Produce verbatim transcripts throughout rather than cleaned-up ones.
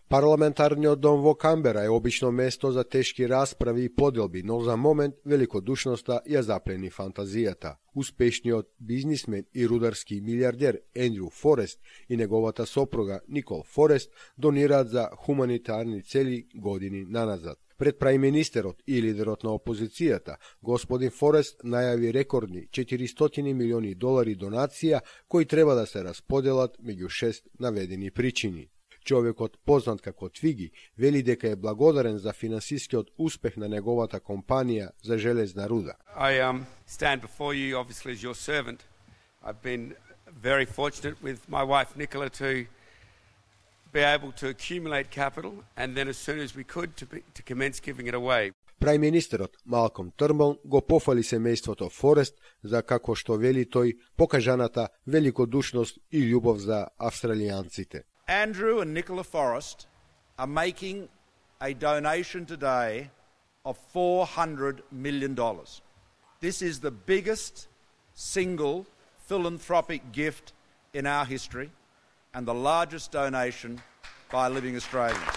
Parlamentarniот dom во Камбера е обично место за тешки расправи и поделби, но за момент великодушноста ја заплени фантазијата. Успешниот бизнисмен и рударски милиардер Ендрю Форест и неговата сопруга Никол Форест донираат за хуманитарни цели години наназад. Пред праиминистерот и лидерот на опозицијата, господин Форест најави рекордни четиристотини милиони долари донација кои треба да се расподелат меѓу шест наведени причини. Човекот, познат како Твиги, вели дека е благодарен за финансискиот успех на неговата компанија за железна руда. I um, stand before you obviously as your servant. I've been very fortunate with my wife Nicola to be able to accumulate capital and then as soon as we could to, be, to commence giving it away. Праиминистерот Малком Трнбул го пофали семејството Форест за, како што вели тој, покажаната великодушност и љубов за австралијанците. Andrew and Nicola Forrest are making a donation today of four hundred million dollars. This is the biggest single philanthropic gift in our history and the largest donation by living Australians.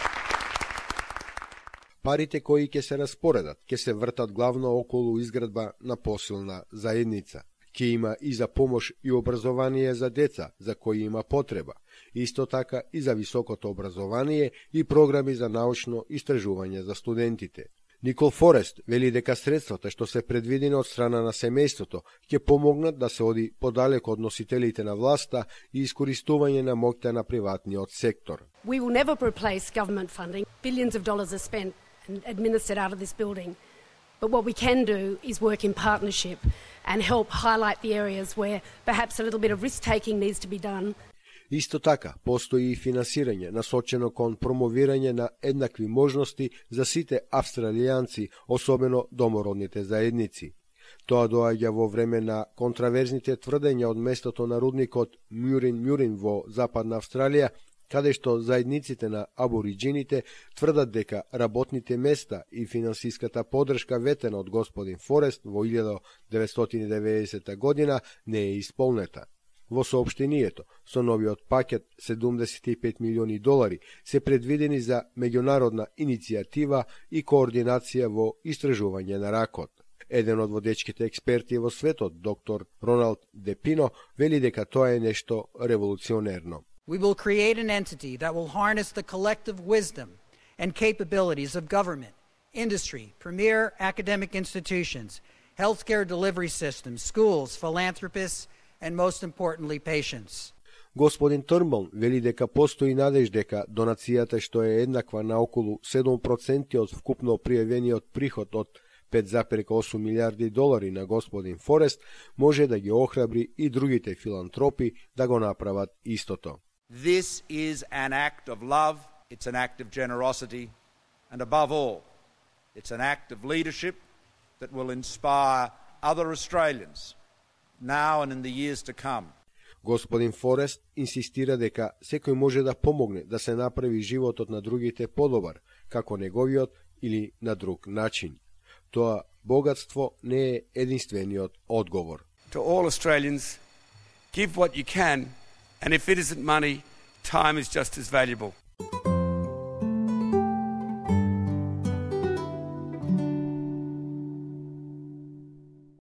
Парите кои ќе се распоредат ќе се вртат главно околу изградба на посилна заедница. Ќе има и за помош и образование за деца, за кои има потреба. Исто така и за високото образование и програми за научно истражување за студентите. Никол Форест вели дека средствата што се предвидени од страна на семејството ќе помогнат да се оди подалеку од носителите на власта и искористување на моќта на приватниот сектор. We will never replace government funding. Billions of dollars are spent and administered out of this building. But what we can do is work in partnership and help highlight the areas where perhaps a little bit of risk-taking needs to be done. Исто така, постои и финансирање насочено кон промовирање на еднакви можности за сите австралијанци, особено домородните заедници. Тоа доаѓа во време на контраверзните тврдења од местото на рудникот Мюрин Мюрин во Западна Австралија, каде што заедниците на абориджините тврдат дека работните места и финансиската подршка ветена од господин Форест во илјада деветстотини и деветдесета година не е исполнета. Во соопштението, со новиот пакет седумдесет и пет милиони долари се предвидени за меѓународна иницијатива и координација во истражување на ракот. Еден од водечките експерти во светот, доктор Роналд Депино, вели дека тоа е нешто револуционерно. We will create an entity that will harness the collective wisdom and capabilities of government, industry, premier academic institutions, healthcare delivery systems, schools, philanthropists, and most importantly, patients. Господин Трнбул вели дека постои надеж дека донацијата што е еднаква на околу седум проценти од вкупно пријавениот приход од пет зарез осум милијарди долари на господин Форест може да ги охрабри и другите филантропи да го направат истото. This is an act of love, it's an act of generosity, and above all, it's an act of leadership that will inspire other Australians now and in the years to come. Господин Форест инсистира дека секој може да помогне да се направи животот на другите подобар, како неговиот или на друг начин. Тоа богатство не е единствениот одговор. To all Australians, give what you can, and if it isn't money, time is just as valuable.